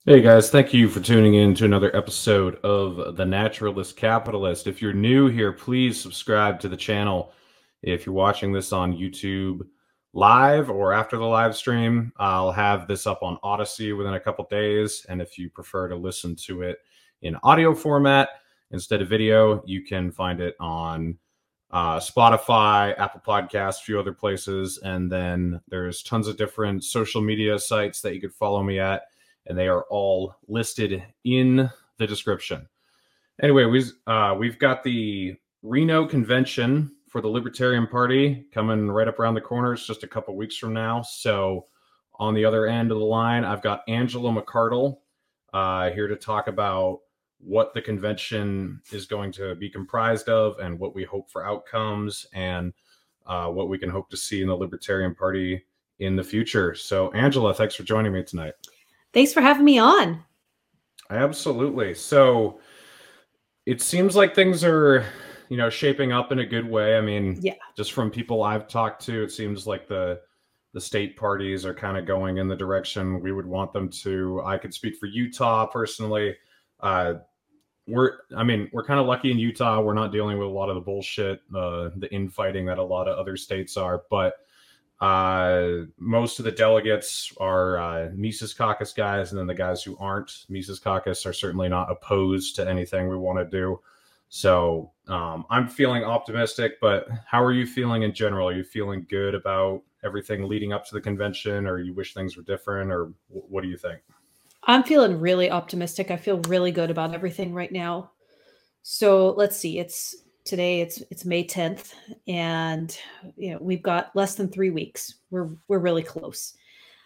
Hey guys, thank you for tuning in to another episode of The Naturalist Capitalist. If you're new here, please subscribe to the channel. If you're watching this on YouTube live or after the live stream, I'll have this up on Odyssey within a couple days. And if you prefer to listen to it in audio format instead of video, you can find it on Spotify, Apple Podcasts, a few other places. And then there's tons of different social media sites that you could follow me at, and they are all listed in the description. Anyway, we've got the Reno convention for the Libertarian Party coming right up around the corner. It's just a couple weeks from now. So on the other end of the line, I've got Angela McArdle here to talk about what the convention is going to be comprised of and what we hope for outcomes and what we can hope to see in the Libertarian Party in the future. So, Angela, thanks for joining me tonight. Thanks for having me on. Absolutely. So it seems like things are, shaping up in a good way. I mean, Yeah. just from people I've talked to, it seems like the state parties are kind of going in the direction we would want them to. I could speak for Utah personally. We're kind of lucky in Utah. We're not dealing with a lot of the bullshit, the infighting that a lot of other states are, but most of the delegates are Mises Caucus guys, and then the guys who aren't Mises Caucus are certainly not opposed to anything we want to do. So I'm feeling optimistic, but how are you feeling in general? Are you feeling good about everything leading up to the convention, or you wish things were different, or what do you think? I'm feeling really optimistic. I feel really good about everything right now. So let's see. It's May 10th, and we've got less than 3 weeks. We're really close.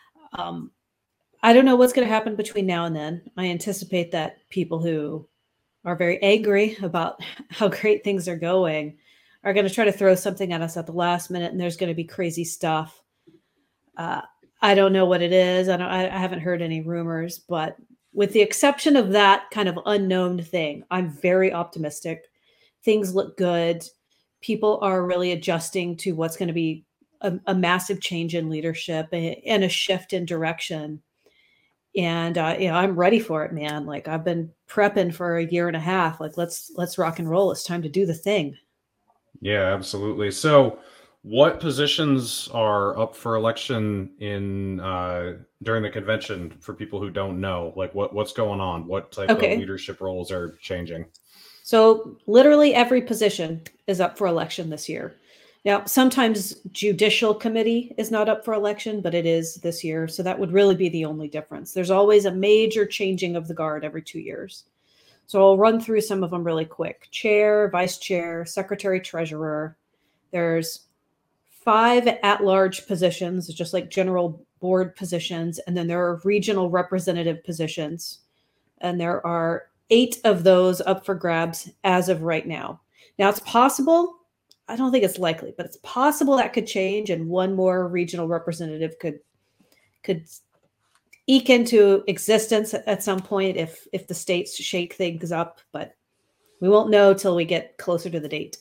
I don't know what's going to happen between now and then. I anticipate that people who are very angry about how great things are going are going to try to throw something at us at the last minute, and there's going to be crazy stuff. Uh, I don't know what it is. I haven't heard any rumors, but with the exception of that kind of unknown thing, I'm very optimistic. Things look good. People are really adjusting to what's going to be a massive change in leadership and a shift in direction. And I'm ready for it, man. Like I've been prepping for a year and a half. Like let's rock and roll. It's time to do the thing. Yeah, absolutely. So, what positions are up for election in during the convention for people who don't know? Like, what's going on? What type of Okay. leadership roles are changing? So literally every position is up for election this year. Now, sometimes judicial committee is not up for election, but it is this year. So that would really be the only difference. There's always a major changing of the guard every 2 years. So I'll run through some of them really quick. Chair, vice chair, secretary, treasurer. There's 5 at-large positions, just like general board positions, and then there are regional representative positions. And there are 8 of those up for grabs as of right now. Now it's possible, I don't think it's likely, but it's possible that could change and one more regional representative could eke into existence at some point if the states shake things up, but we won't know till we get closer to the date.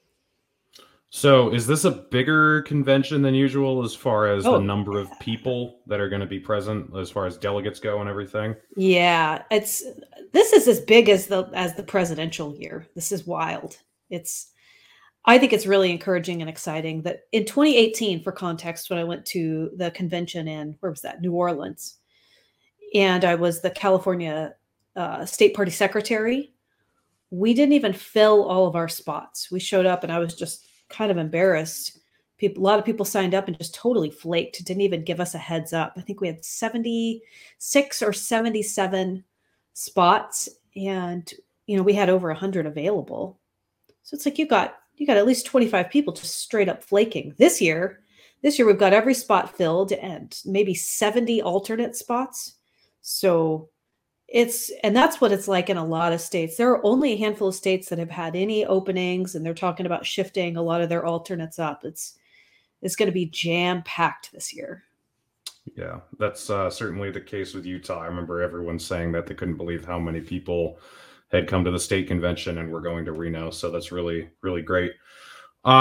So, is this a bigger convention than usual as far as the Oh, number of people that are going to be present, as far as delegates go and everything? yeah, this is as big as the presidential year. This is wild. It's I think it's really encouraging and exciting that in 2018, for context, when I went to the convention in where was that, New Orleans, and I was the California State Party secretary, we didn't even fill all of our spots. We showed up, and I was just kind of embarrassed. A lot of people signed up and just totally flaked. Didn't even give us a heads up. I think we had 76 or 77 spots, and we had over 100 available. So it's like you got at least 25 people just straight up flaking. This year we've got every spot filled and maybe 70 alternate spots. So and that's what it's like in a lot of states. There are only a handful of states that have had any openings, and they're talking about shifting a lot of their alternates up. It's going to be jam packed this year. Yeah, that's certainly the case with Utah. I remember everyone saying that they couldn't believe how many people had come to the state convention and were going to Reno. So that's really, really great.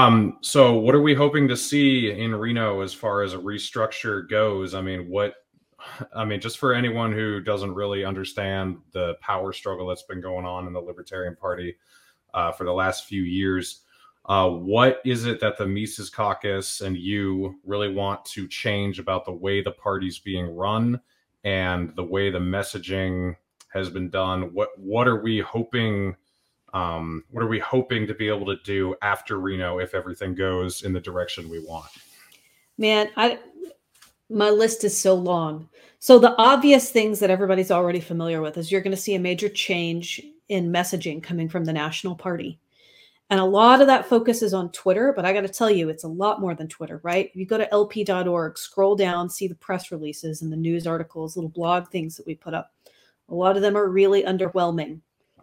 So what are we hoping to see in Reno as far as a restructure goes? I mean, what I mean, just for anyone who doesn't really understand the power struggle that's been going on in the Libertarian Party for the last few years, what is it that the Mises Caucus and you really want to change about the way the party's being run and the way the messaging has been done? What are we hoping? What are we hoping to be able to do after Reno if everything goes in the direction we want? Man, my list is so long. So the obvious things that everybody's already familiar with is you're going to see a major change in messaging coming from the National Party. And a lot of that focus is on Twitter, but I got to tell you, it's a lot more than Twitter, right? If you go to lp.org, scroll down, see the press releases and the news articles, little blog things that we put up. A lot of them are really underwhelming.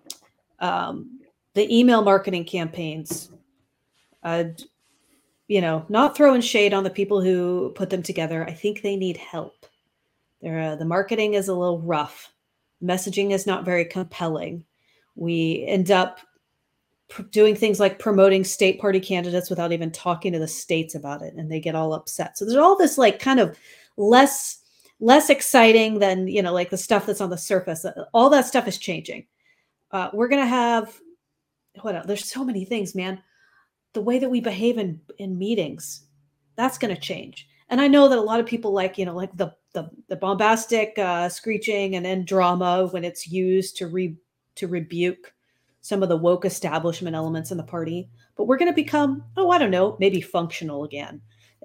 The email marketing campaigns, not throwing shade on the people who put them together. I think they need help. The marketing is a little rough. Messaging is not very compelling. We end up doing things like promoting state party candidates without even talking to the states about it, and they get all upset. So there's all this like kind of less exciting than, like the stuff that's on the surface. All that stuff is changing. We're going to have, what else? There's so many things, man. The way that we behave in meetings, that's going to change. And I know that a lot of people like the bombastic screeching and then drama when it's used to rebuke some of the woke establishment elements in the party. But we're going to become, I don't know, maybe functional again.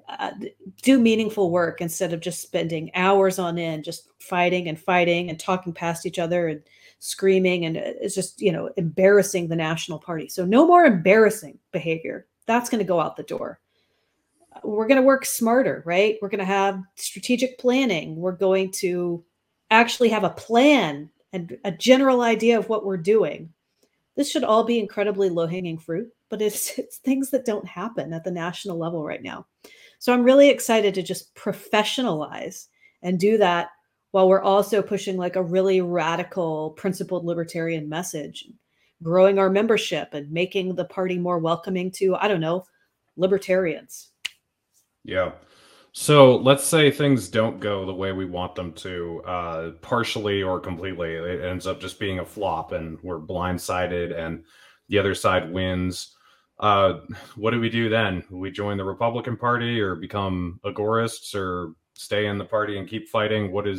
Do meaningful work instead of just spending hours on end, just fighting and talking past each other and screaming. And it's just, embarrassing the National Party. So no more embarrassing behavior. That's going to go out the door. We're going to work smarter, right? We're going to have strategic planning. We're going to actually have a plan and a general idea of what we're doing. This should all be incredibly low-hanging fruit, but it's things that don't happen at the national level right now. So I'm really excited to just professionalize and do that while we're also pushing like a really radical, principled libertarian message, growing our membership and making the party more welcoming to, libertarians. Yeah. So let's say things don't go the way we want them to, partially or completely. It ends up just being a flop and we're blindsided and the other side wins. What do we do then? We join the Republican Party or become agorists or stay in the party and keep fighting? What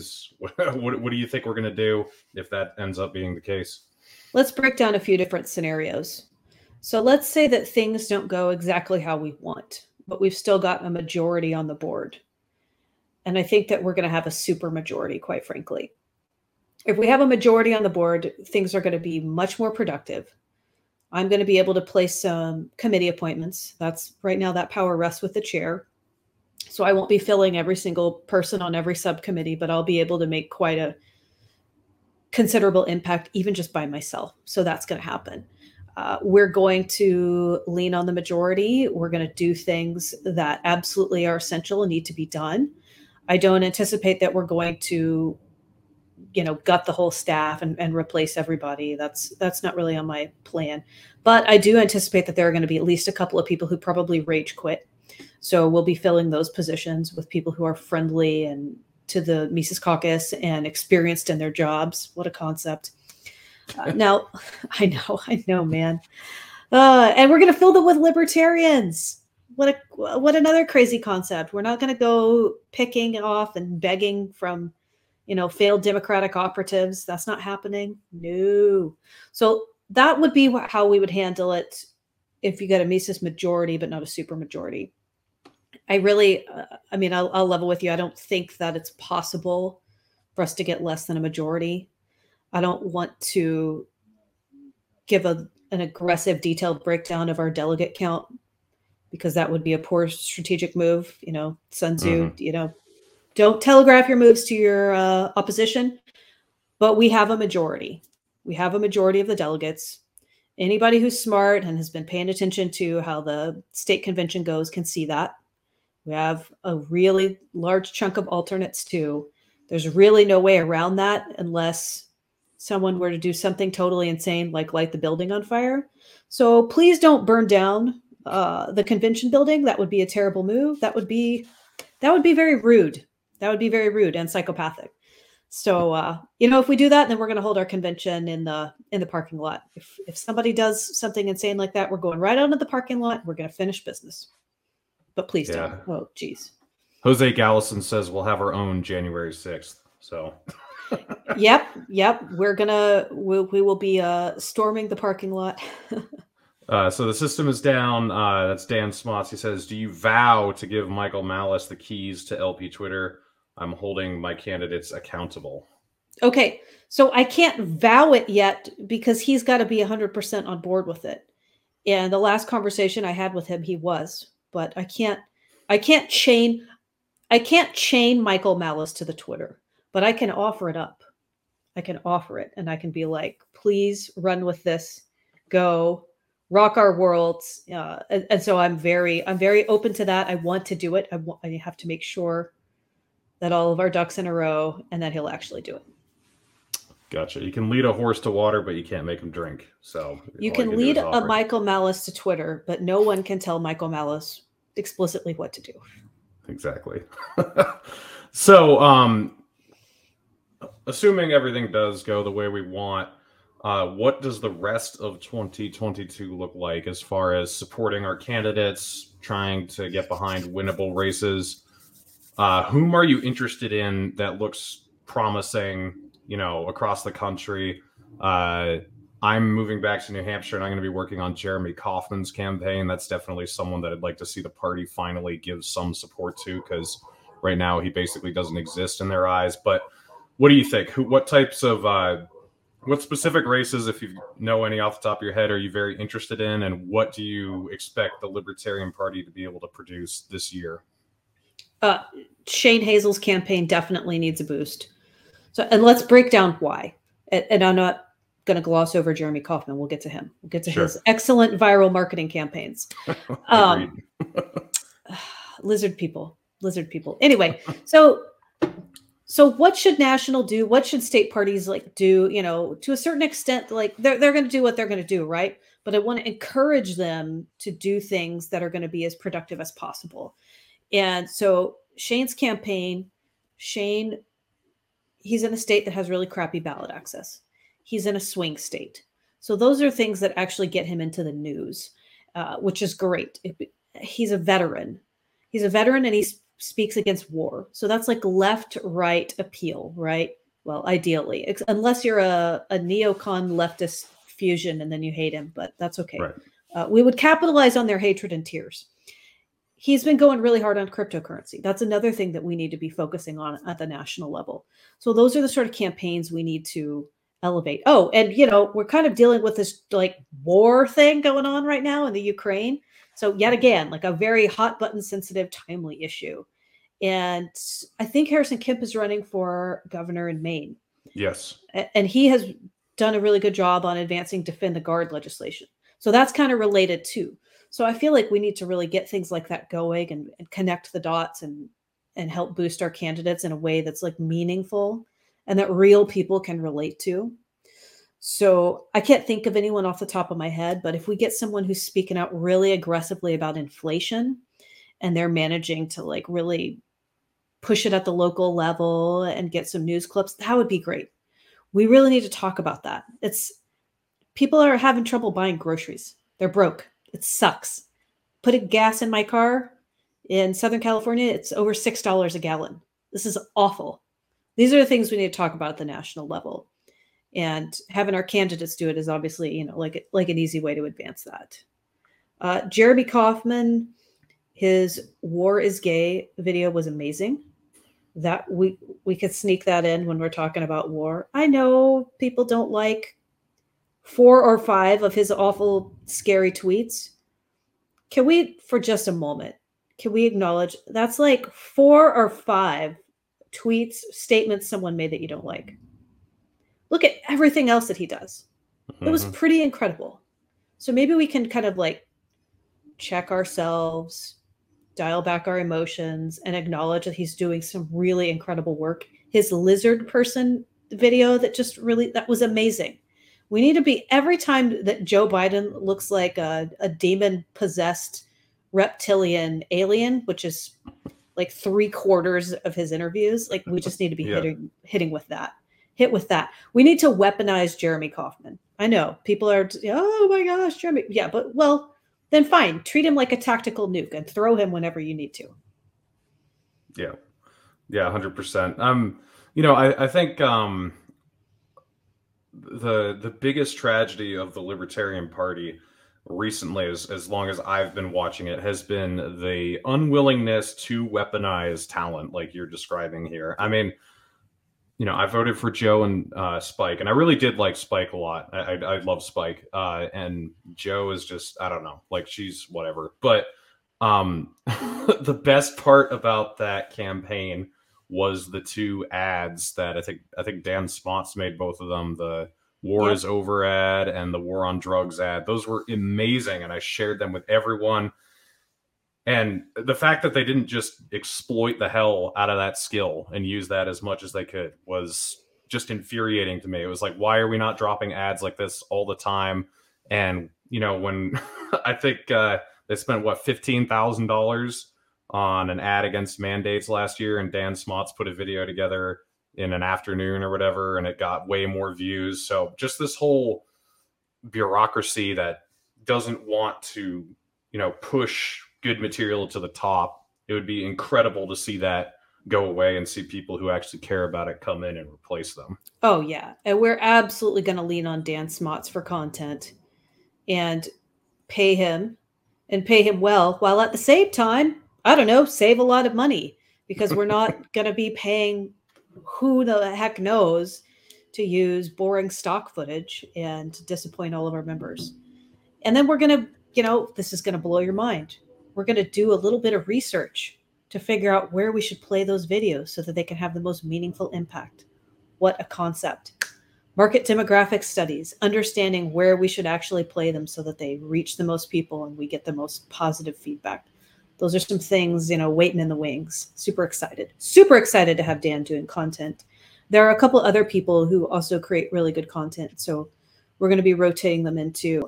do you think we're going to do if that ends up being the case? Let's break down a few different scenarios. So let's say that things don't go exactly how we want, but we've still got a majority on the board. And I think that we're going to have a super majority, quite frankly. If we have a majority on the board, things are going to be much more productive. I'm going to be able to place some committee appointments. That's right now that power rests with the chair. So I won't be filling every single person on every subcommittee, but I'll be able to make quite a considerable impact, even just by myself. So that's going to happen. We're going to lean on the majority. We're going to do things that absolutely are essential and need to be done. I don't anticipate that we're going to, gut the whole staff and replace everybody. That's not really on my plan. But I do anticipate that there are going to be at least a couple of people who probably rage quit. So we'll be filling those positions with people who are friendly and to the Mises Caucus and experienced in their jobs. What a concept. Now, I know, man. And we're going to fill them with libertarians. What another crazy concept. We're not going to go picking off and begging from, failed Democratic operatives. That's not happening. No. So that would be how we would handle it if you get a Mises majority, but not a super majority. I really, I'll level with you. I don't think that it's possible for us to get less than a majority. I don't want to give an aggressive, detailed breakdown of our delegate count because that would be a poor strategic move. Sun Tzu, don't telegraph your moves to your opposition, but we have a majority. We have a majority of the delegates. Anybody who's smart and has been paying attention to how the state convention goes can see that. We have a really large chunk of alternates too. There's really no way around that unless someone were to do something totally insane, like light the building on fire. So please don't burn down the convention building. That would be a terrible move. That would be very rude. That would be very rude and psychopathic. So, if we do that, then we're going to hold our convention in the parking lot. If somebody does something insane like that, we're going right out of the parking lot. We're going to finish business. But please don't. Oh, geez. Jose Gallison says we'll have our own January 6th. So. Yep. We will be storming the parking lot. So the system is down. That's Dan Smots. He says, do you vow to give Michael Malice the keys to LP Twitter? I'm holding my candidates accountable. Okay. So I can't vow it yet because he's got to be 100% on board with it. And the last conversation I had with him, he was, but I can't chain Michael Malice to the Twitter, but I can offer it up. I can offer it and I can be like, please run with this, go rock our worlds. And so I'm very open to that. I want to do it. I have to make sure that all of our ducks in a row and that he'll actually do it. Gotcha. You can lead a horse to water, but you can't make him drink. So you can lead a Michael Malice to Twitter, but no one can tell Michael Malice explicitly what to do. Exactly. So, assuming everything does go the way we want, what does the rest of 2022 look like as far as supporting our candidates, trying to get behind winnable races? Whom are you interested in that looks promising, across the country? I'm moving back to New Hampshire and I'm going to be working on Jeremy Kauffman's campaign. That's definitely someone that I'd like to see the party finally give some support to, because right now he basically doesn't exist in their eyes. But what do you think? What types of, what specific races, if you know any off the top of your head, are you very interested in? And what do you expect the Libertarian Party to be able to produce this year? Shane Hazel's campaign definitely needs a boost. So, and let's break down why. And I'm not going to gloss over Jeremy Kauffman. We'll get to him. We'll get to his excellent viral marketing campaigns. Lizard people. Anyway, so what should national do? What should state parties do? To a certain extent, they're going to do what they're going to do, right? But I want to encourage them to do things that are going to be as productive as possible. And so Shane's campaign, he's in a state that has really crappy ballot access. He's in a swing state. So those are things that actually get him into the news, which is great. He's a veteran. And he speaks against war. So that's like left-right appeal, right? Well, ideally, unless you're a neocon leftist fusion and then you hate him, but that's okay. Right. We would capitalize on their hatred and tears. He's been going really hard on cryptocurrency. That's another thing that we need to be focusing on at the national level. So those are the sort of campaigns we need to elevate. Oh, and we're kind of dealing with this war thing going on right now in the Ukraine. So yet again, a very hot button sensitive, timely issue. And I think Harrison Kemp is running for governor in Maine. Yes. And he has done a really good job on advancing Defend the Guard legislation. So that's kind of related too. So I feel like we need to really get things like that going and connect the dots and help boost our candidates in a way that's meaningful and that real people can relate to. So I can't think of anyone off the top of my head, but if we get someone who's speaking out really aggressively about inflation and they're managing to really push it at the local level and get some news clips, that would be great. We really need to talk about that. People are having trouble buying groceries. They're broke. It sucks. Putting gas in my car in Southern California, it's over $6 a gallon. This is awful. These are the things we need to talk about at the national level. And having our candidates do it is obviously, like an easy way to advance that. Jeremy Kauffman, his War is Gay video was amazing. That we could sneak that in when we're talking about war. I know people don't like 4 or 5 of his awful, scary tweets. Can we, for just a moment, acknowledge that's 4 or 5 tweets, statements someone made that you don't like? Look at everything else that he does. It was pretty incredible. So maybe we can kind of check ourselves, dial back our emotions, and acknowledge that he's doing some really incredible work. His lizard person video that was amazing. We need to be, every time that Joe Biden looks like a demon-possessed reptilian alien, which is like 3/4 of his interviews. Like we just need to be Yeah. hitting with that. Hit with that. We need to weaponize Jeremy Kauffman. I know people are, oh my gosh, Jeremy. Yeah, but well, then fine. Treat him like a tactical nuke and throw him whenever you need to. Yeah. Yeah, 100%. I think the biggest tragedy of the Libertarian Party recently, as long as I've been watching it, has been the unwillingness to weaponize talent like you're describing here. I mean, I voted for Joe and Spike, and I really did like Spike a lot. I love Spike, and Joe is just, I don't know, like she's whatever. But the best part about that campaign was the two ads that I think Dan Smots made, both of them, the War is Over ad and the War on Drugs ad. Those were amazing, and I shared them with everyone. And the fact that they didn't just exploit the hell out of that skill and use that as much as they could was just infuriating to me. It was like, why are we not dropping ads like this all the time? And, when I think they spent, $15,000 on an ad against mandates last year, and Dan Smots put a video together in an afternoon or whatever, and it got way more views. So just this whole bureaucracy that doesn't want to, push good material to the top. It would be incredible to see that go away and see people who actually care about it come in and replace them. Oh yeah, and we're absolutely going to lean on Dan Smots for content and pay him well, while at the same time, I don't know, save a lot of money, because we're not going to be paying who the heck knows to use boring stock footage and disappoint all of our members. And then we're going to, this is going to blow your mind. We're going to do a little bit of research to figure out where we should play those videos so that they can have the most meaningful impact. What a concept. Market demographic studies, understanding where we should actually play them so that they reach the most people and we get the most positive feedback. Those are some things, waiting in the wings. Super excited to have Dan doing content. There are a couple other people who also create really good content. So we're going to be rotating them into,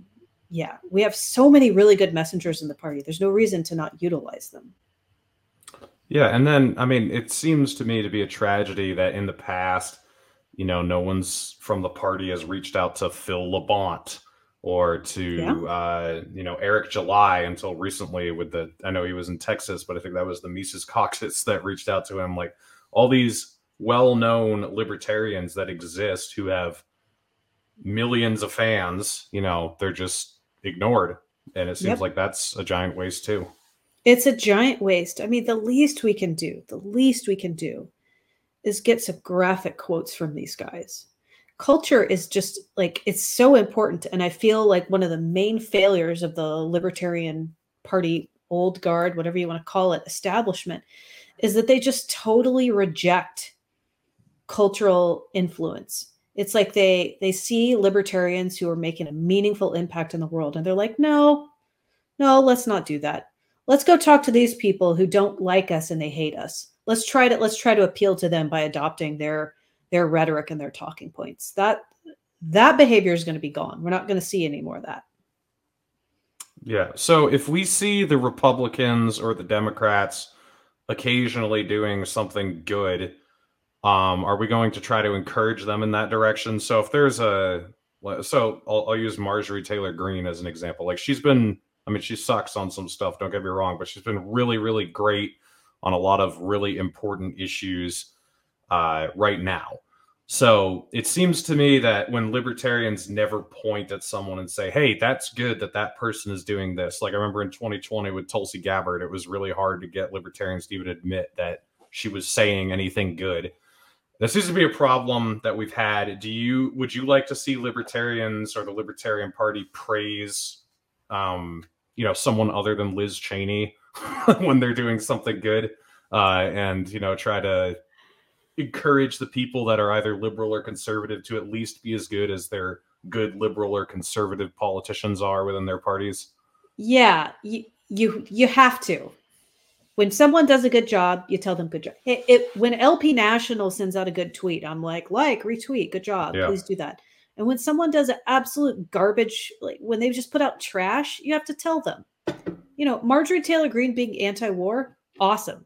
we have so many really good messengers in the party. There's no reason to not utilize them. Yeah. And then, it seems to me to be a tragedy that in the past, no one's from the party has reached out to Phil Labonte or to, Eric July until recently I know he was in Texas, but I think that was the Mises Caucus that reached out to him. Like all these well-known libertarians that exist who have millions of fans, they're just ignored. And it seems like that's a giant waste too. It's a giant waste. The least we can do is get some graphic quotes from these guys. Culture is just it's so important. And I feel like one of the main failures of the Libertarian Party, old guard, whatever you want to call it, establishment, is that they just totally reject cultural influence. It's like they see libertarians who are making a meaningful impact in the world, and they're like, no, let's not do that. Let's go talk to these people who don't like us and they hate us. Let's try to appeal to them by adopting their rhetoric and their talking points. That behavior is going to be gone. We're not going to see any more of that. Yeah. So if we see the Republicans or the Democrats occasionally doing something good, are we going to try to encourage them in that direction? So if there's I'll use Marjorie Taylor Greene as an example. Like she sucks on some stuff, don't get me wrong, but she's been really, really great on a lot of really important issues right now. So it seems to me that when libertarians never point at someone and say, hey, that's good that person is doing this. Like I remember in 2020 with Tulsi Gabbard, it was really hard to get libertarians to even admit that she was saying anything good. That seems to be a problem that we've had. Would you like to see libertarians or the Libertarian Party praise, someone other than Liz Cheney when they're doing something good, and try to encourage the people that are either liberal or conservative to at least be as good as their good liberal or conservative politicians are within their parties? Yeah, you have to. When someone does a good job, you tell them good job. When LP National sends out a good tweet, I'm like, retweet, good job, please do that. And when someone does an absolute garbage, like when they just put out trash, you have to tell them. Marjorie Taylor Greene being anti-war, awesome.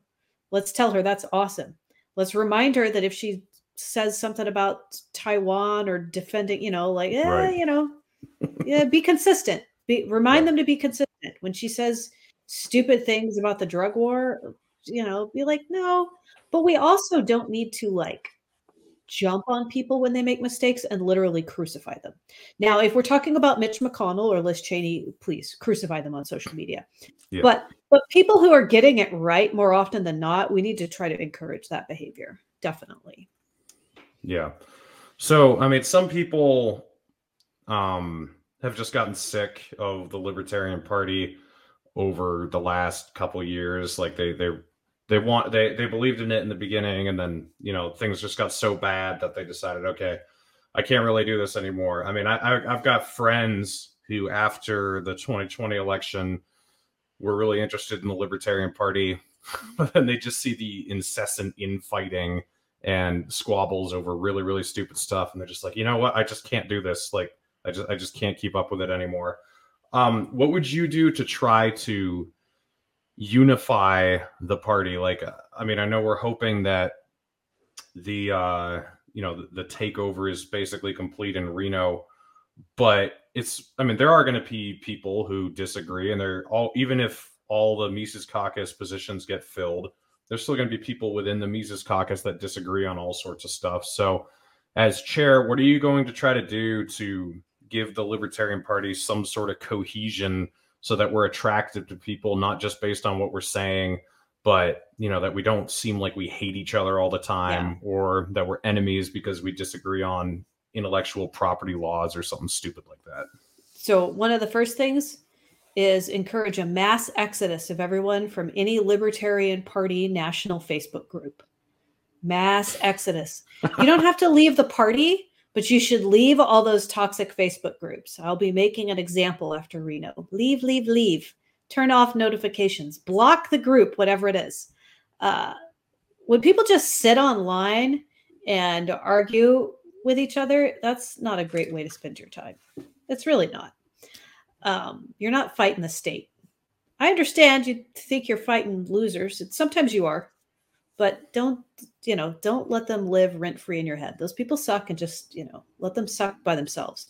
Let's tell her that's awesome. Let's remind her that if she says something about Taiwan or defending, Right. be consistent. Remind Yeah. them to be consistent. When she says stupid things about the drug war, be like, no, but we also don't need to jump on people when they make mistakes and literally crucify them. Now, if we're talking about Mitch McConnell or Liz Cheney, please crucify them on social media. Yeah. But people who are getting it right more often than not, we need to try to encourage that behavior. Definitely. Yeah. So, I mean, some people have just gotten sick of the Libertarian Party over the last couple years. Like they believed in it in the beginning, and then things just got so bad that they decided, okay, I can't really do this anymore. I mean, I've got friends who, after the 2020 election, were really interested in the Libertarian Party, but then they just see the incessant infighting and squabbles over really, really stupid stuff, and they're just like, you know what, I just can't do this. Like, I just can't keep up with it anymore. What would you do to try to unify the party? Like, I mean, I know we're hoping that the the takeover is basically complete in Reno, but I mean, there are going to be people who disagree, and they're all, even if all the Mises Caucus positions get filled, there's still going to be people within the Mises Caucus that disagree on all sorts of stuff. So, as chair, what are you going to try to do to give the Libertarian Party some sort of cohesion so that we're attractive to people, not just based on what we're saying, but that we don't seem like we hate each other all the time, or that we're enemies because we disagree on intellectual property laws or something stupid like that? So one of the first things is encourage a mass exodus of everyone from any Libertarian Party national Facebook group. Mass exodus. You don't have to leave the party, but you should leave all those toxic Facebook groups. I'll be making an example after Reno. Leave, leave, leave. Turn off notifications. Block the group, whatever it is. When people just sit online and argue with each other, that's not a great way to spend your time. It's really not. You're not fighting the state. I understand you think you're fighting losers. Sometimes you are, but don't let them live rent free in your head. Those people suck, and just, let them suck by themselves.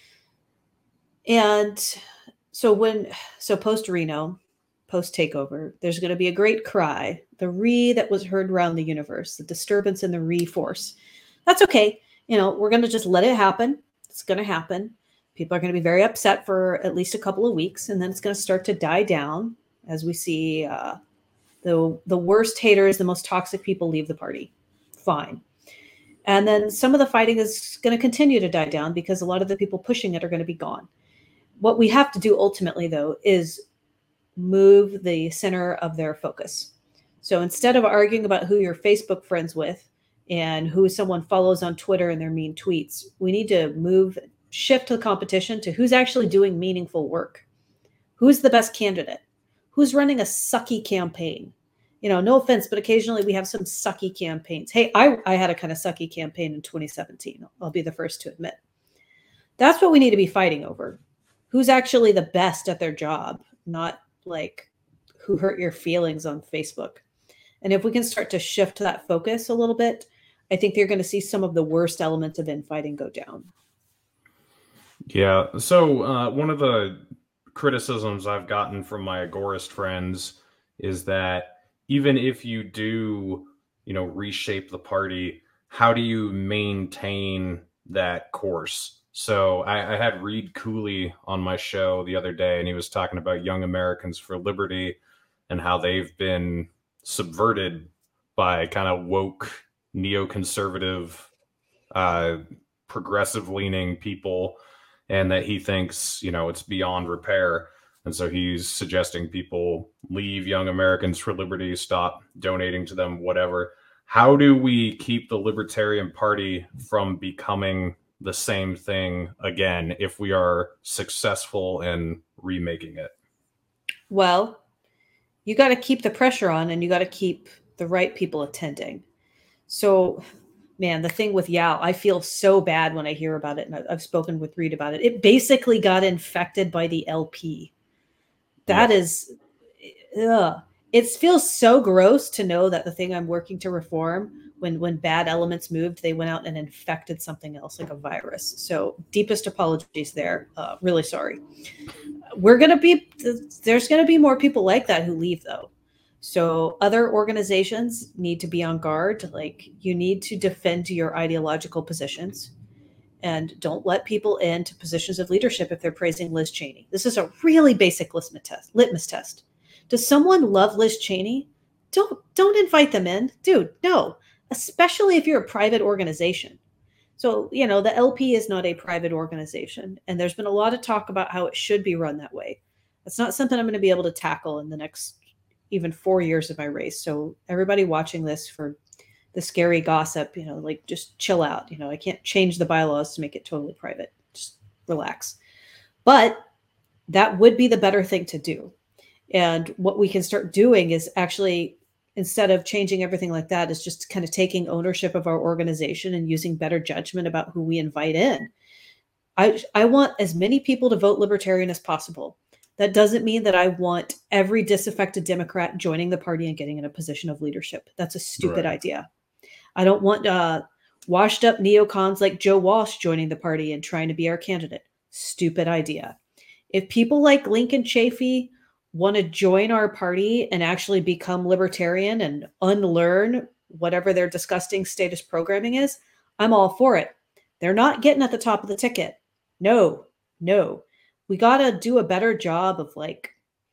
And so post Reno, post takeover, there's going to be a great cry, the re that was heard around the universe, the disturbance in the re force. That's okay. We're going to just let it happen. It's going to happen. People are going to be very upset for at least a couple of weeks, and then it's going to start to die down as we see the worst haters, the most toxic people leave the party. Fine. And then some of the fighting is going to continue to die down because a lot of the people pushing it are going to be gone. What we have to do ultimately, though, is move the center of their focus. So instead of arguing about who you're Facebook friends with and who someone follows on Twitter and their mean tweets, we need to shift the competition to who's actually doing meaningful work. Who's the best candidate? Who's running a sucky campaign? No offense, but occasionally we have some sucky campaigns. Hey, I had a kind of sucky campaign in 2017. I'll be the first to admit. That's what we need to be fighting over. Who's actually the best at their job, not like who hurt your feelings on Facebook. And if we can start to shift that focus a little bit, I think you're going to see some of the worst elements of infighting go down. Yeah. So one of the criticisms I've gotten from my agorist friends is that even if you do, reshape the party, how do you maintain that course? So I had Reed Cooley on my show the other day, and he was talking about Young Americans for Liberty and how they've been subverted by kind of woke, neoconservative, progressive-leaning people, and that he thinks, it's beyond repair. And so he's suggesting people leave Young Americans for Liberty, stop donating to them, whatever. How do we keep the Libertarian Party from becoming the same thing again if we are successful in remaking it? Well, you got to keep the pressure on, and you got to keep the right people attending. So, man, the thing with Yao, I feel so bad when I hear about it, and I've spoken with Reed about it. It basically got infected by the LP. That is, it feels so gross to know that the thing I'm working to reform, when bad elements moved, they went out and infected something else like a virus. So deepest apologies there. Really sorry. There's going to be more people like that who leave though. So other organizations need to be on guard. Like, you need to defend your ideological positions and don't let people into positions of leadership if they're praising Liz Cheney. This is a really basic litmus test. Does someone love Liz Cheney? Don't invite them in. Dude, no. Especially if you're a private organization. So, you know, the LP is not a private organization, and there's been a lot of talk about how it should be run that way. That's not something I'm going to be able to tackle in the next even 4 years of my race. So everybody watching this, for the scary gossip, you know, like, just chill out. You know, I can't change the bylaws to make it totally private. Just relax. But that would be the better thing to do. And what we can start doing is actually, instead of changing everything like that, is just kind of taking ownership of our organization and using better judgment about who we invite in. I want as many people to vote Libertarian as possible. That doesn't mean that I want every disaffected Democrat joining the party and getting in a position of leadership. That's a stupid idea. I don't want washed up neocons like Joe Walsh joining the party and trying to be our candidate. Stupid idea. If people like Lincoln Chafee want to join our party and actually become libertarian and unlearn whatever their disgusting status programming is, I'm all for it. They're not getting at the top of the ticket. No. We got to do a better job of like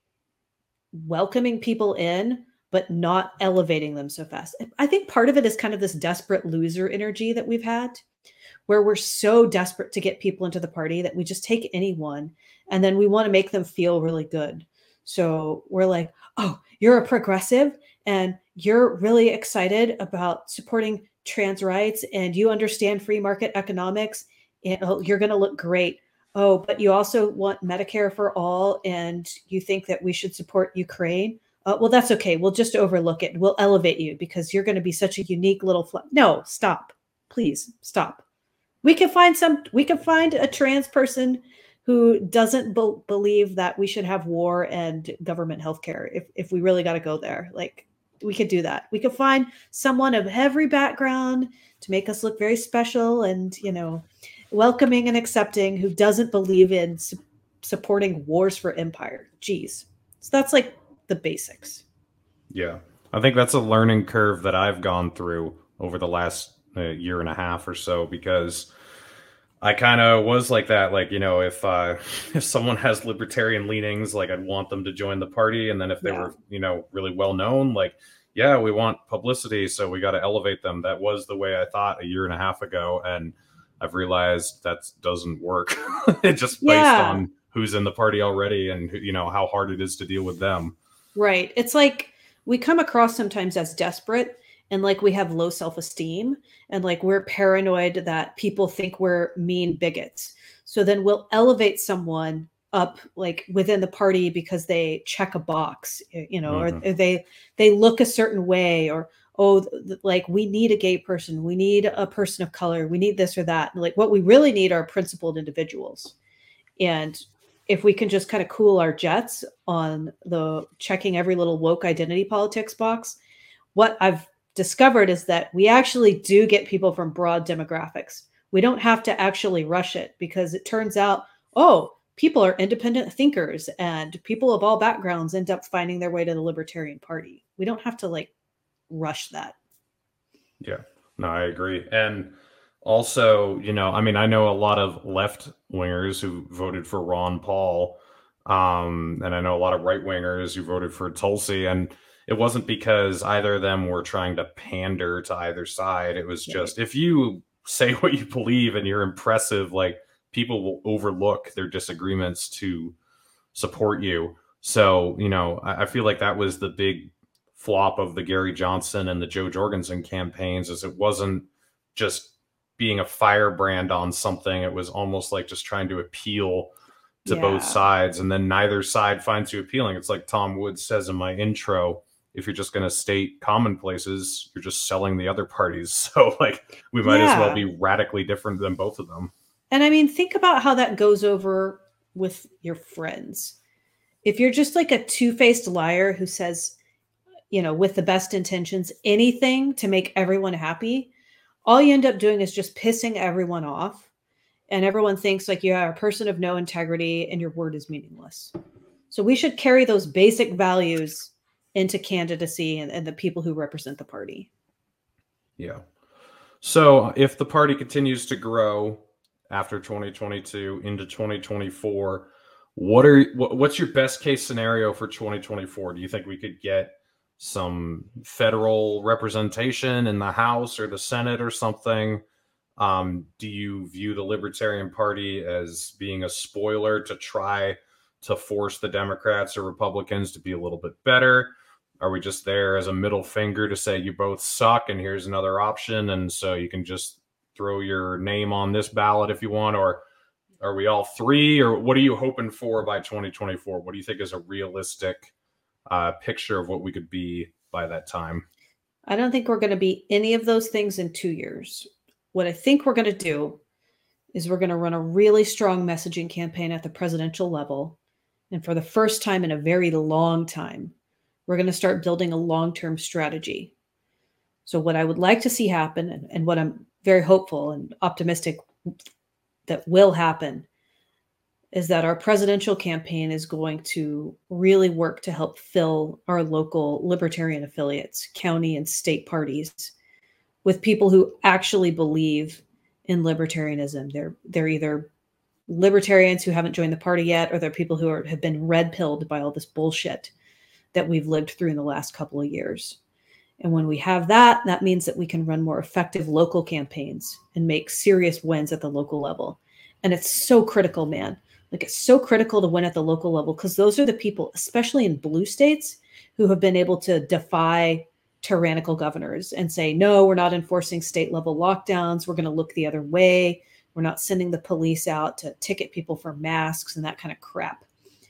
welcoming people in, but not elevating them so fast. I think part of it is kind of this desperate loser energy that we've had, where we're so desperate to get people into the party that we just take anyone and then we want to make them feel really good. So we're like, oh, you're a progressive and you're really excited about supporting trans rights and you understand free market economics, and you're going to look great. Oh, but you also want Medicare for all and you think that we should support Ukraine. Well, that's okay. We'll just overlook it. We'll elevate you because you're going to be such a unique little no, stop. Please stop. We can find a trans person who doesn't believe that we should have war and government healthcare. If we really got to go there, like, we could do that. We could find someone of every background to make us look very special and, you know, welcoming and accepting, who doesn't believe in supporting wars for empire. Jeez. So that's like the basics. Yeah. I think that's a learning curve that I've gone through over the last year and a half or so, because I kind of was like that. Like, you know, if someone has libertarian leanings, like, I'd want them to join the party. And then if they were, you know, really well known, like, yeah, we want publicity, so we got to elevate them. That was the way I thought a year and a half ago. And I've realized that doesn't work. It's just based on who's in the party already and, you know, how hard it is to deal with them. Right. It's like we come across sometimes as desperate and like we have low self-esteem and like we're paranoid that people think we're mean bigots. So then we'll elevate someone up like within the party because they check a box, you know, or they look a certain way, or, oh, like, we need a gay person, we need a person of color, we need this or that. And like, what we really need are principled individuals. And if we can just kind of cool our jets on the checking every little woke identity politics box, what I've discovered is that we actually do get people from broad demographics. We don't have to actually rush it, because it turns out, oh, people are independent thinkers and people of all backgrounds end up finding their way to the Libertarian Party. We don't have to like rush that. Yeah, no, I agree. And also, you know, I mean, I know a lot of left wingers who voted for Ron Paul. And I know a lot of right wingers who voted for Tulsi. And it wasn't because either of them were trying to pander to either side. It was just, if you say what you believe and you're impressive, like, people will overlook their disagreements to support you. So, you know, I feel like that was the big flop of the Gary Johnson and the Joe Jorgensen campaigns, is it wasn't just being a firebrand on something. It was almost like just trying to appeal to both sides, and then neither side finds you appealing. It's like Tom Woods says in my intro, if you're just going to state commonplaces, you're just selling the other parties. So like, we might as well be radically different than both of them. And I mean, think about how that goes over with your friends. If you're just like a two-faced liar who says with the best intentions, anything to make everyone happy, all you end up doing is just pissing everyone off. And everyone thinks like you are a person of no integrity and your word is meaningless. So we should carry those basic values into candidacy and the people who represent the party. Yeah. So if the party continues to grow after 2022 into 2024, what's your best case scenario for 2024? Do you think we could get some federal representation in the House or the Senate or something? Do you view the Libertarian Party as being a spoiler to try to force the Democrats or Republicans to be a little bit better? Are we just there as a middle finger to say you both suck and here's another option, and so you can just throw your name on this ballot if you want? Or are we all three? Or what are you hoping for by 2024? What do you think is a realistic picture of what we could be by that time? I don't think we're going to be any of those things in 2 years. What I think we're going to do is we're going to run a really strong messaging campaign at the presidential level. And for the first time in a very long time, we're going to start building a long-term strategy. So what I would like to see happen, and what I'm very hopeful and optimistic that will happen, is that our presidential campaign is going to really work to help fill our local libertarian affiliates, county and state parties, with people who actually believe in libertarianism. They're either libertarians who haven't joined the party yet, or they're people who have been red-pilled by all this bullshit that we've lived through in the last couple of years. And when we have that, that means that we can run more effective local campaigns and make serious wins at the local level. And it's so critical, man. Like, it's so critical to win at the local level, because those are the people, especially in blue states, who have been able to defy tyrannical governors and say, no, we're not enforcing state level lockdowns. We're going to look the other way. We're not sending the police out to ticket people for masks and that kind of crap.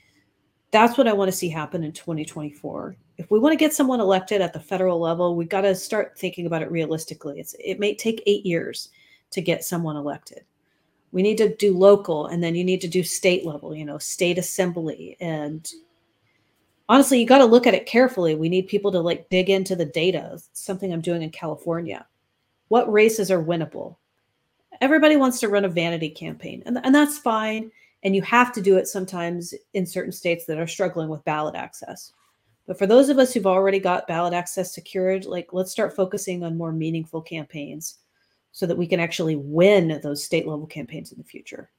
That's what I want to see happen in 2024. If we want to get someone elected at the federal level, we got to start thinking about it realistically. It may take 8 years to get someone elected. We need to do local, and then you need to do state level, state assembly. And honestly, you got to look at it carefully. We need people to dig into the data. It's something I'm doing in California. What races are winnable? Everybody wants to run a vanity campaign, and that's fine. And you have to do it sometimes in certain states that are struggling with ballot access. But for those of us who've already got ballot access secured, let's start focusing on more meaningful campaigns so that we can actually win those state level campaigns in the future.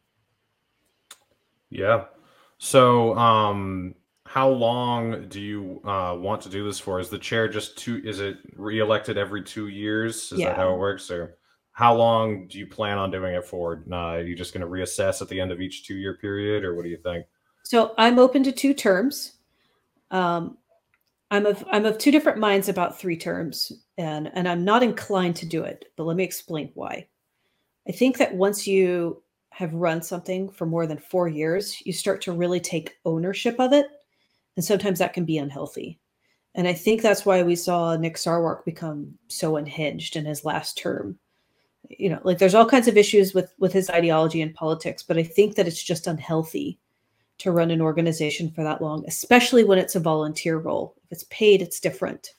Yeah. So, how long do you want to do this for? Is the chair is it reelected every 2 years? Is that how it works? Or how long do you plan on doing it for? Are you just going to reassess at the end of each 2-year period, or what do you think? So I'm open to 2 terms. I'm of 2 different minds about 3 terms, and I'm not inclined to do it, but let me explain why. I think that once you have run something for more than 4 years, you start to really take ownership of it, and sometimes that can be unhealthy. And I think that's why we saw Nick Sarwark become so unhinged in his last term. There's all kinds of issues with his ideology and politics, but I think that it's just unhealthy to run an organization for that long, especially when it's a volunteer role. If it's paid, it's different.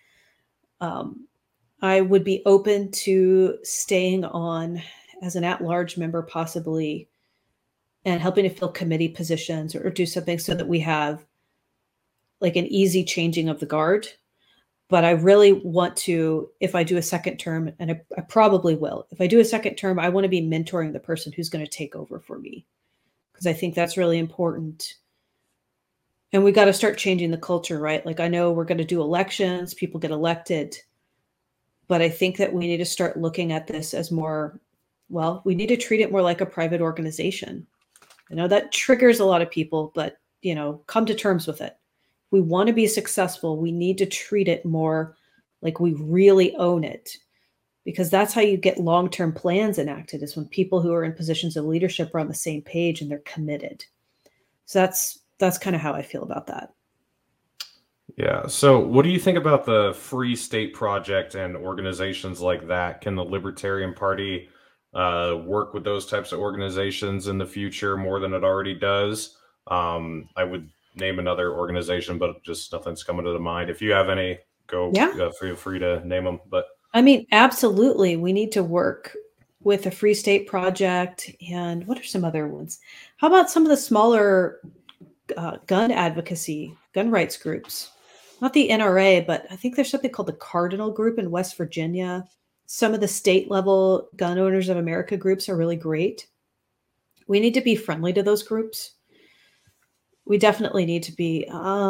I would be open to staying on as an at-large member, possibly, and helping to fill committee positions or do something so that we have an easy changing of the guard. But I really want to, if I do a second term, and I probably will, if I do a second term, I want to be mentoring the person who's going to take over for me, because I think that's really important. And we got to start changing the culture, right? I know we're going to do elections, people get elected, but I think that we need to start looking at this as more, we need to treat it more like a private organization. I know that triggers a lot of people, but, come to terms with it. We want to be successful. We need to treat it more like we really own it, because that's how you get long-term plans enacted, is when people who are in positions of leadership are on the same page and they're committed. So that's kind of how I feel about that. Yeah. So what do you think about the Free State Project and organizations like that? Can the Libertarian Party work with those types of organizations in the future more than it already does? I would name another organization, but just nothing's coming to the mind. If you have any go Yeah. feel free to name them. But I mean, absolutely. We need to work with the Free State Project. And what are some other ones? How about some of the smaller gun advocacy, gun rights groups? Not the NRA, but I think there's something called the Cardinal Group in West Virginia. Some of the state level Gun Owners of America groups are really great. We need to be friendly to those groups. We definitely need to be.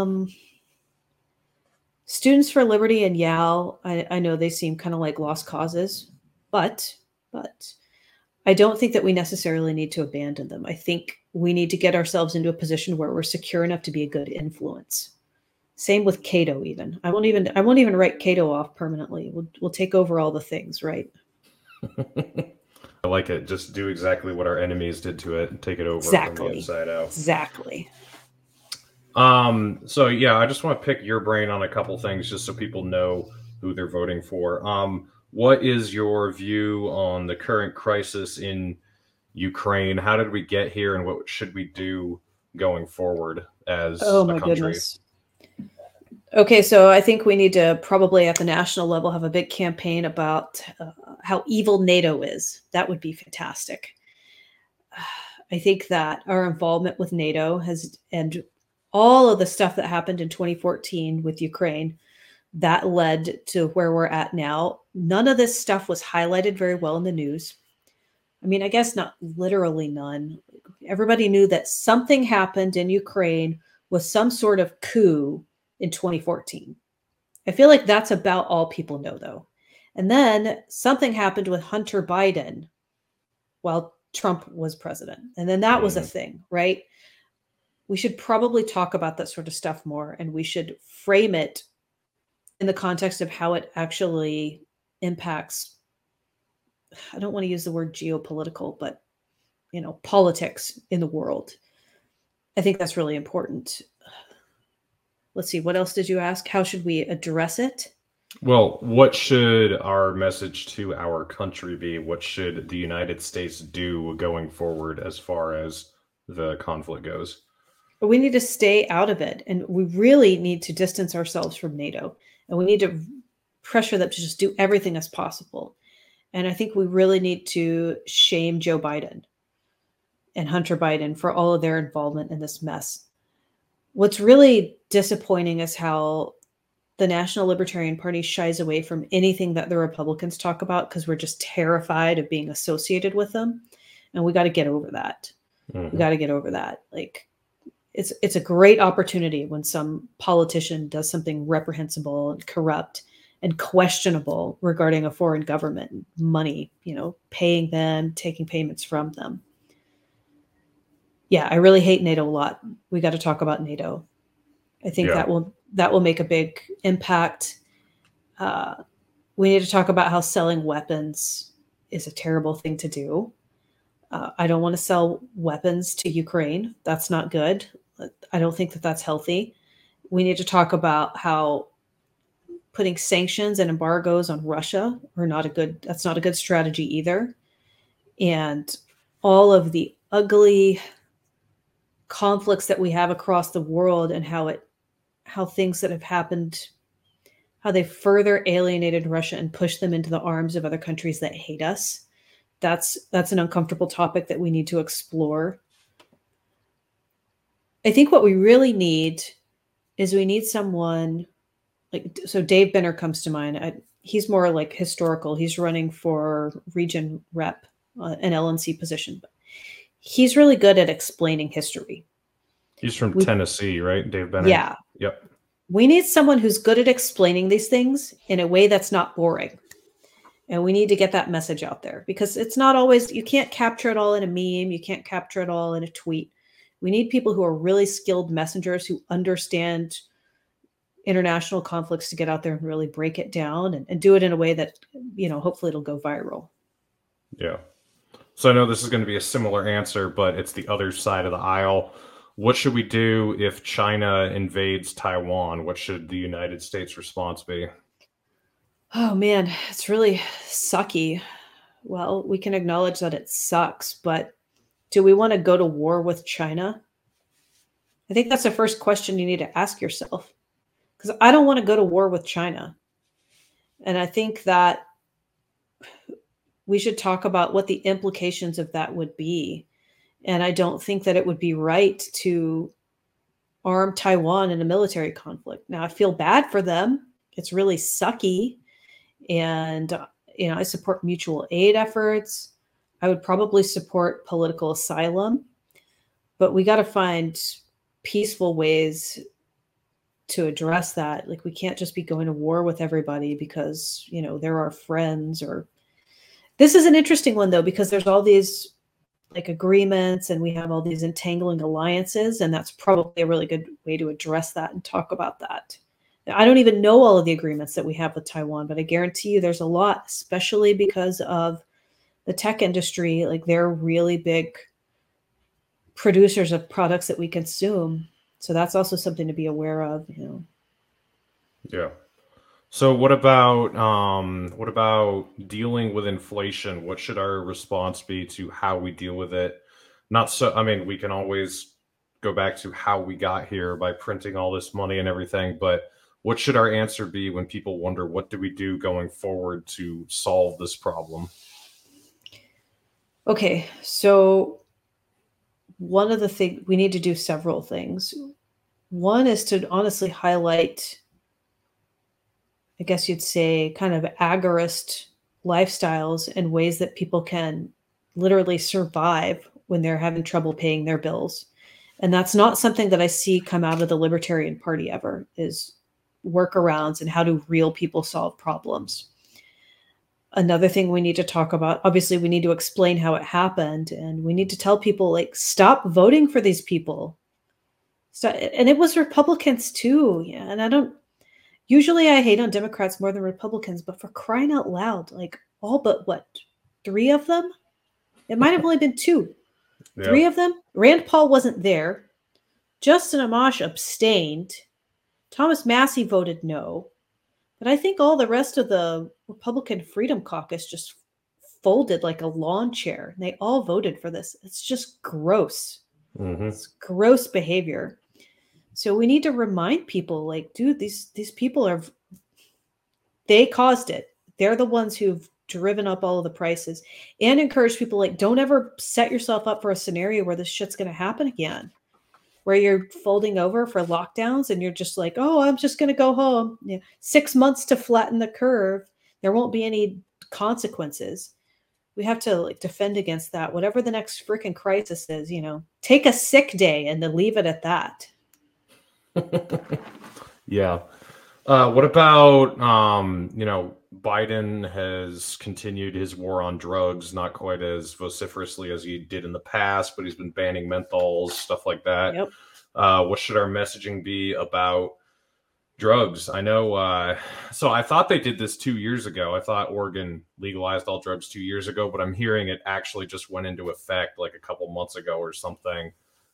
Students for Liberty and YAL, I know they seem kind of like lost causes, but I don't think that we necessarily need to abandon them. I think we need to get ourselves into a position where we're secure enough to be a good influence. Same with Cato. Even I won't even write Cato off permanently. We'll take over all the things, right? I like it. Just do exactly what our enemies did to it and take it over from the inside out. Exactly. So yeah, I just want to pick your brain on a couple things just so people know who they're voting for. What is your view on the current crisis in Ukraine? How did we get here, and what should we do going forward as a country? Goodness. Okay, so I think we need to probably at the national level have a big campaign about how evil NATO is. That would be fantastic. I think that our involvement with NATO has, and all of the stuff that happened in 2014 with Ukraine, that led to where we're at now. None of this stuff was highlighted very well in the news. I mean, I guess not literally none. Everybody knew that something happened in Ukraine with some sort of coup in 2014. I feel like that's about all people know, though. And then something happened with Hunter Biden while Trump was president. And then that was a thing, right? We should probably talk about that sort of stuff more, and we should frame it in the context of how it actually impacts, I don't want to use the word geopolitical, but, politics in the world. I think that's really important. Let's see, what else did you ask? How should we address it? Well, what should our message to our country be? What should the United States do going forward as far as the conflict goes? We need to stay out of it, and we really need to distance ourselves from NATO, and we need to pressure them to just do everything as possible. And I think we really need to shame Joe Biden and Hunter Biden for all of their involvement in this mess. What's really disappointing is how the National Libertarian Party shies away from anything that the Republicans talk about because we're just terrified of being associated with them. And we got to get over that. We got to get over that. Like, it's a great opportunity when some politician does something reprehensible and corrupt and questionable regarding a foreign government, money, paying them, taking payments from them. Yeah, I really hate NATO a lot. We got to talk about NATO. I think that will make a big impact. We need to talk about how selling weapons is a terrible thing to do. I don't want to sell weapons to Ukraine. That's not good. I don't think that that's healthy. We need to talk about how putting sanctions and embargoes on Russia that's not a good strategy either. And all of the ugly conflicts that we have across the world and how things that have happened, how they further alienated Russia and pushed them into the arms of other countries that hate us. That's an uncomfortable topic that we need to explore. I think what we really need is we need someone so Dave Benner comes to mind. He's more like historical. He's running for region rep, an LNC position. But he's really good at explaining history. He's from Tennessee, right? Dave Benner? Yeah. Yep. We need someone who's good at explaining these things in a way that's not boring. And we need to get that message out there because it's not always, you can't capture it all in a meme. You can't capture it all in a tweet. We need people who are really skilled messengers who understand international conflicts to get out there and really break it down and do it in a way that, hopefully it'll go viral. Yeah. So I know this is going to be a similar answer, but it's the other side of the aisle. What should we do if China invades Taiwan? What should the United States response be? Oh man, it's really sucky. Well, we can acknowledge that it sucks, but do we want to go to war with China? I think that's the first question you need to ask yourself. because I don't want to go to war with China. And I think that we should talk about what the implications of that would be. And I don't think that it would be right to arm Taiwan in a military conflict. Now, I feel bad for them. It's really sucky. And, I support mutual aid efforts. I would probably support political asylum. But we got to find peaceful ways to address that. Like, we can't just be going to war with everybody because, they're our friends. Or this is an interesting one, though, because there's all these like agreements and we have all these entangling alliances, and that's probably a really good way to address that and talk about that. I don't even know all of the agreements that we have with Taiwan, but I guarantee you there's a lot, especially because of the tech industry. Like, they're really big producers of products that we consume. So that's also something to be aware of, Yeah. So what about dealing with inflation? What should our response be to how we deal with it? We can always go back to how we got here by printing all this money and everything, but what should our answer be when people wonder, what do we do going forward to solve this problem? Okay, so one of the things we need to do several things. One is to honestly highlight, I guess you'd say, kind of agorist lifestyles and ways that people can literally survive when they're having trouble paying their bills. And that's not something that I see come out of the Libertarian Party ever, is workarounds and how do real people solve problems. Another thing we need to talk about, obviously, we need to explain how it happened, and we need to tell people, like, stop voting for these people. And it was Republicans too. Yeah. And usually I hate on Democrats more than Republicans, but for crying out loud, like, all but what, 3 of them? It might have only been 2. Yeah. 3 of them? Rand Paul wasn't there. Justin Amash abstained. Thomas Massie voted no. But I think all the rest of the Republican Freedom Caucus just folded like a lawn chair. And they all voted for this. It's just gross. Mm-hmm. It's gross behavior. So we need to remind people, like, dude, these people they caused it. They're the ones who've driven up all of the prices, and encourage people, like, don't ever set yourself up for a scenario where this shit's going to happen again, where you're folding over for lockdowns and you're just like, oh, I'm just going to go home. 6 months to flatten the curve. There won't be any consequences. We have to, like, defend against that. Whatever the next freaking crisis is, take a sick day and then leave it at that. Yeah. What about, Biden has continued his war on drugs, not quite as vociferously as he did in the past, but he's been banning menthols, stuff like that. Yep. What should our messaging be about drugs? I know, so I thought they did this 2 years ago. I thought Oregon legalized all drugs 2 years ago, but I'm hearing it actually just went into effect like a couple months ago or something.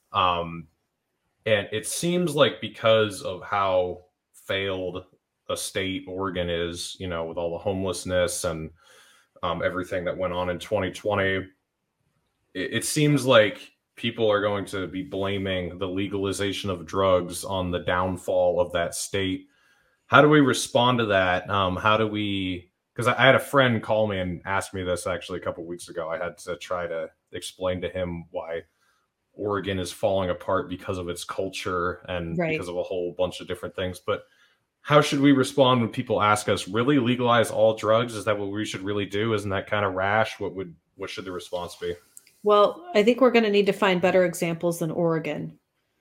And it seems like because of how failed a state Oregon is, with all the homelessness and everything that went on in 2020, it seems like people are going to be blaming the legalization of drugs on the downfall of that state. How do we respond to that? Because I had a friend call me and ask me this actually a couple of weeks ago. I had to try to explain to him why Oregon is falling apart because of its culture and because of a whole bunch of different things. But how should we respond when people ask us, really legalize all drugs? Is that what we should really do? Isn't that kind of rash? What should the response be? Well, I think we're going to need to find better examples than Oregon.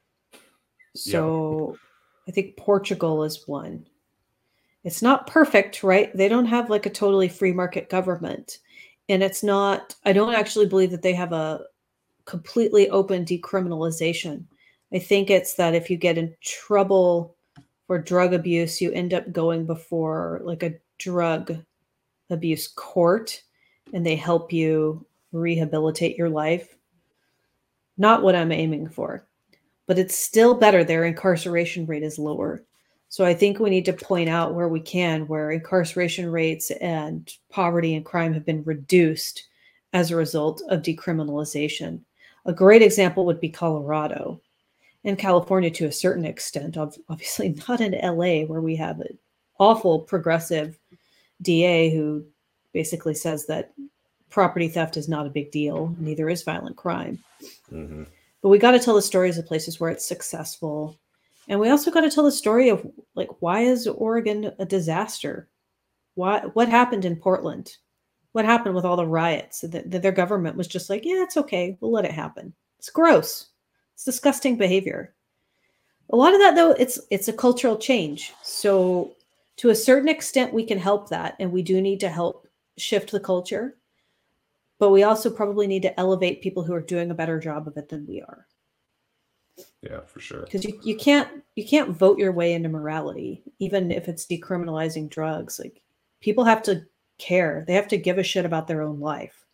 So I think Portugal is one. It's not perfect, right? They don't have like a totally free market government. And I don't actually believe that they have a completely open decriminalization. I think it's that if you get in trouble for drug abuse, you end up going before like a drug abuse court, and they help you rehabilitate your life. Not what I'm aiming for, but it's still better. Their incarceration rate is lower. So I think we need to point out where we can, where incarceration rates and poverty and crime have been reduced as a result of decriminalization. A great example would be Colorado. in California to a certain extent, obviously not in LA, where we have an awful progressive DA who basically says that property theft is not a big deal, neither is violent crime. Mm-hmm. But we got to tell the stories of places where it's successful. And we also got to tell the story of, like, why is Oregon a disaster? What happened in Portland? What happened with all the riots? That their government was just like, yeah, it's okay. We'll let it happen. It's gross. It's disgusting behavior. A lot of that, though, it's a cultural change. So to a certain extent, we can help that. And we do need to help shift the culture. But we also probably need to elevate people who are doing a better job of it than we are. Yeah, for sure. Because you can't vote your way into morality, even if it's decriminalizing drugs. Like, people have to care. They have to give a shit about their own life.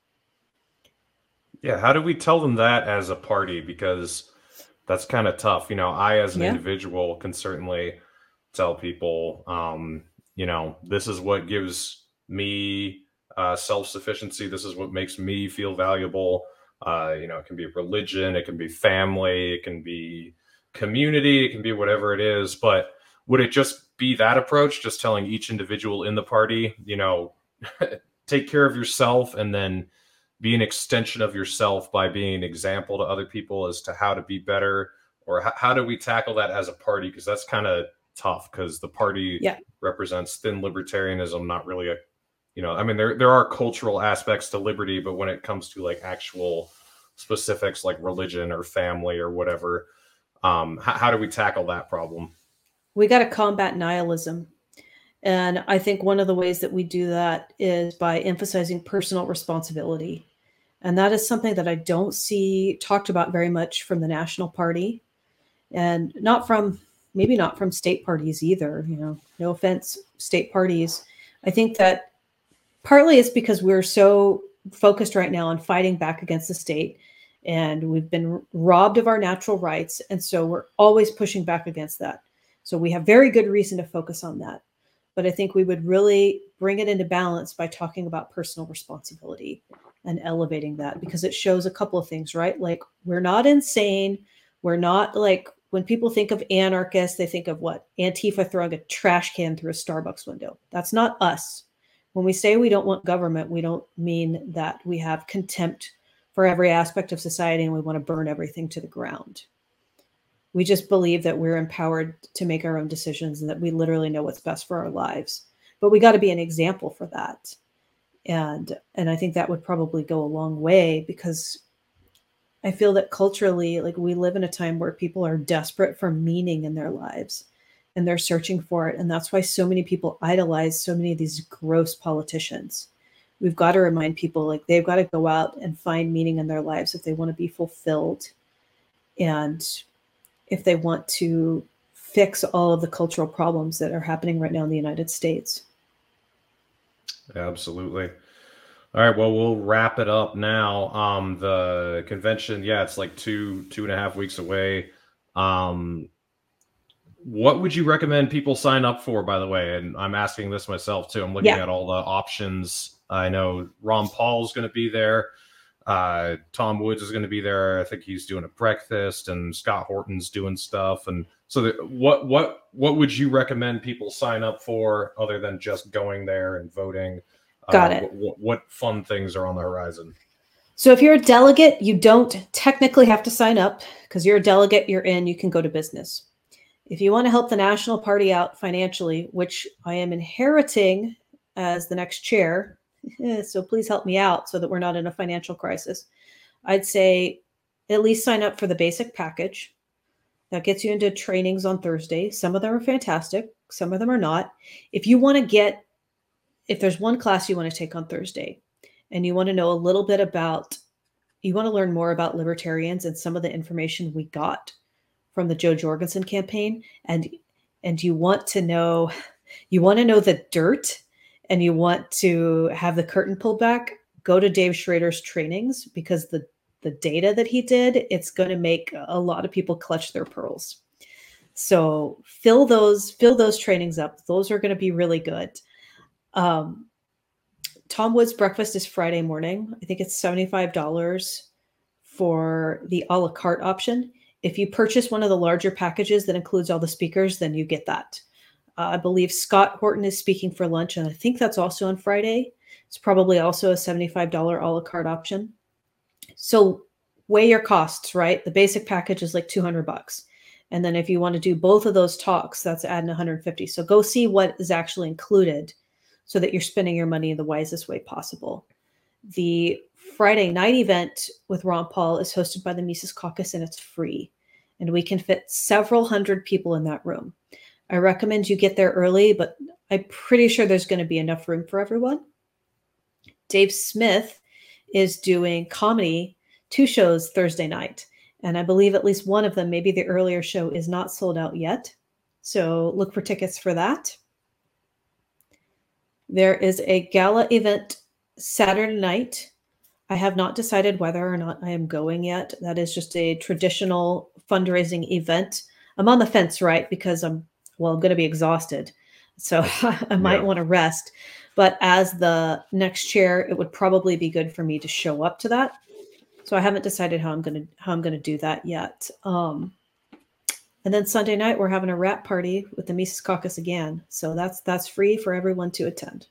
Yeah, how do we tell them that as a party? Because that's kind of tough. You know, I as an individual can certainly tell people, you know, this is what gives me self-sufficiency. This is what makes me feel valuable. You know, it can be religion, it can be family, it can be community, it can be whatever it is. But would it just be that approach, just telling each individual in the party, you know, take care of yourself and then be an extension of yourself by being an example to other people as to how to be better? Or how do we tackle that as a party? Because that's kind of tough, because the party represents thin libertarianism, not really a, you know, I mean, there are cultural aspects to liberty, but when it comes to like actual specifics like religion or family or whatever, how do we tackle that problem? We got to combat nihilism. And I think one of the ways that we do that is by emphasizing personal responsibility. And that is something that I don't see talked about very much from the National Party, and maybe not from state parties either. You know, no offense, state parties. I think that partly it's because we're so focused right now on fighting back against the state, and we've been robbed of our natural rights. And so we're always pushing back against that. So we have very good reason to focus on that. But I think we would really bring it into balance by talking about personal responsibility and elevating that, because it shows a couple of things, right? Like, we're not insane. We're not like, when people think of anarchists, they think of what? Antifa throwing a trash can through a Starbucks window. That's not us. When we say we don't want government, we don't mean that we have contempt for every aspect of society and we want to burn everything to the ground. We just believe that we're empowered to make our own decisions and that we literally know what's best for our lives. But we got to be an example for that. And I think that would probably go a long way, because I feel that culturally, like, we live in a time where people are desperate for meaning in their lives and they're searching for it. And that's why so many people idolize so many of these gross politicians. We've got to remind people, like, they've got to go out and find meaning in their lives if they want to be fulfilled, and if they want to fix all of the cultural problems that are happening right now in the United States. Absolutely. All right, well, we'll wrap it up now. The convention, yeah, it's like 2.5 weeks away. What would you recommend people sign up for, by the way? And I'm asking this myself too. I'm looking at all the options. I know Ron Paul's going to be there. Tom Woods is going to be there. I think he's doing a breakfast, and Scott Horton's doing stuff. And so what would you recommend people sign up for, other than just going there and voting? Got it. What fun things are on the horizon? So if you're a delegate, you don't technically have to sign up, because you're a delegate, you're in, you can go to business. If you want to help the National Party out financially, which I am inheriting as the next chair, so please help me out so that we're not in a financial crisis, I'd say at least sign up for the basic package. That gets you into trainings on Thursday. Some of them are fantastic. Some of them are not. If there's one class you want to take on Thursday and you want to know a little bit about, you want to learn more about libertarians and some of the information we got from the Jo Jorgensen campaign, and you want to know the dirt, and you want to have the curtain pulled back, go to Dave Schrader's trainings, because the data that he did, it's going to make a lot of people clutch their pearls. So fill those trainings up. Those are going to be really good. Tom Woods breakfast is Friday morning. I think it's $75 for the a la carte option. If you purchase one of the larger packages that includes all the speakers, then you get that. I believe Scott Horton is speaking for lunch, and I think that's also on Friday. It's probably also a $75 a la carte option. So weigh your costs, right? The basic package is like $200. And then if you want to do both of those talks, that's adding 150. So go see what is actually included so that you're spending your money in the wisest way possible. The Friday night event with Ron Paul is hosted by the Mises Caucus, and it's free. And we can fit several hundred people in that room. I recommend you get there early, but I'm pretty sure there's going to be enough room for everyone. Dave Smith is doing comedy, 2 shows Thursday night. And I believe at least one of them, maybe the earlier show, is not sold out yet. So look for tickets for that. There is a gala event Saturday night. I have not decided whether or not I am going yet. That is just a traditional fundraising event. I'm on the fence, right? Because I'm going to be exhausted. So I might want to rest. But as the next chair, it would probably be good for me to show up to that. So I haven't decided how I'm going to do that yet. And then Sunday night we're having a wrap party with the Mises Caucus again. So that's free for everyone to attend.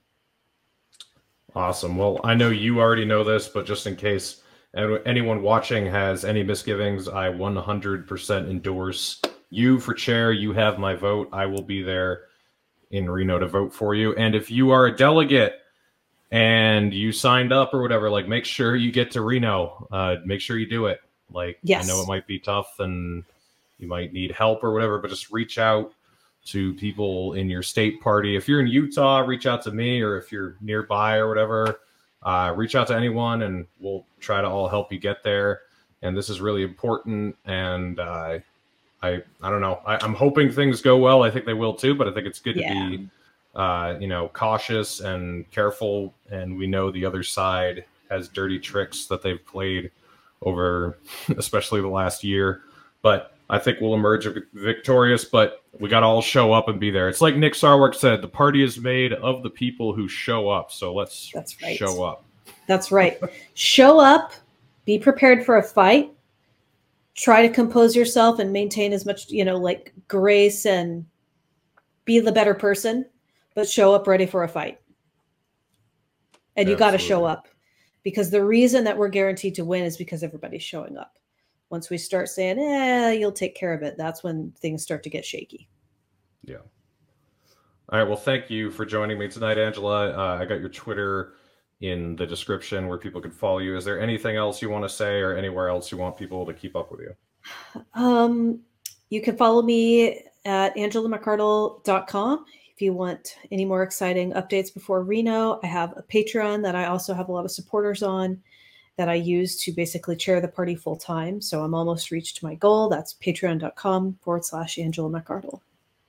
Awesome. Well, I know you already know this, but just in case anyone watching has any misgivings, I 100% endorse you for chair. You have my vote. I will be there in Reno to vote for you. And if you are a delegate and you signed up or whatever, like, make sure you get to Reno. Make sure you do it. Like, yes. I know it might be tough and you might need help or whatever, but just reach out to people in your state party. If you're in Utah, reach out to me, or if you're nearby or whatever, reach out to anyone and we'll try to all help you get there. And this is really important. And I don't know. I'm hoping things go well. I think they will too, but I think it's good to be cautious and careful. And we know the other side has dirty tricks that they've played over, especially the last year. But I think we'll emerge victorious, but we got to all show up and be there. It's like Nick Sarwark said, the party is made of the people who show up. So let's show up. That's right. Show up, be prepared for a fight, try to compose yourself and maintain as much, grace and be the better person, but show up ready for a fight. And you got to show up, because the reason that we're guaranteed to win is because everybody's showing up. Once we start saying, you'll take care of it, that's when things start to get shaky. Yeah. All right. Well, thank you for joining me tonight, Angela. I got your Twitter in the description where people can follow you. Is there anything else you want to say, or anywhere else you want people to keep up with you? You can follow me at angelamccardle.com. If you want any more exciting updates before Reno, I have a Patreon that I also have a lot of supporters on that I use to basically chair the party full time. So I'm almost reached my goal. That's patreon.com/Angela McArdle.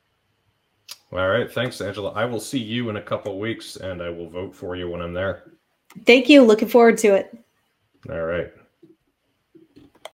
All right. Thanks, Angela. I will see you in a couple of weeks and I will vote for you when I'm there. Thank you. Looking forward to it. All right.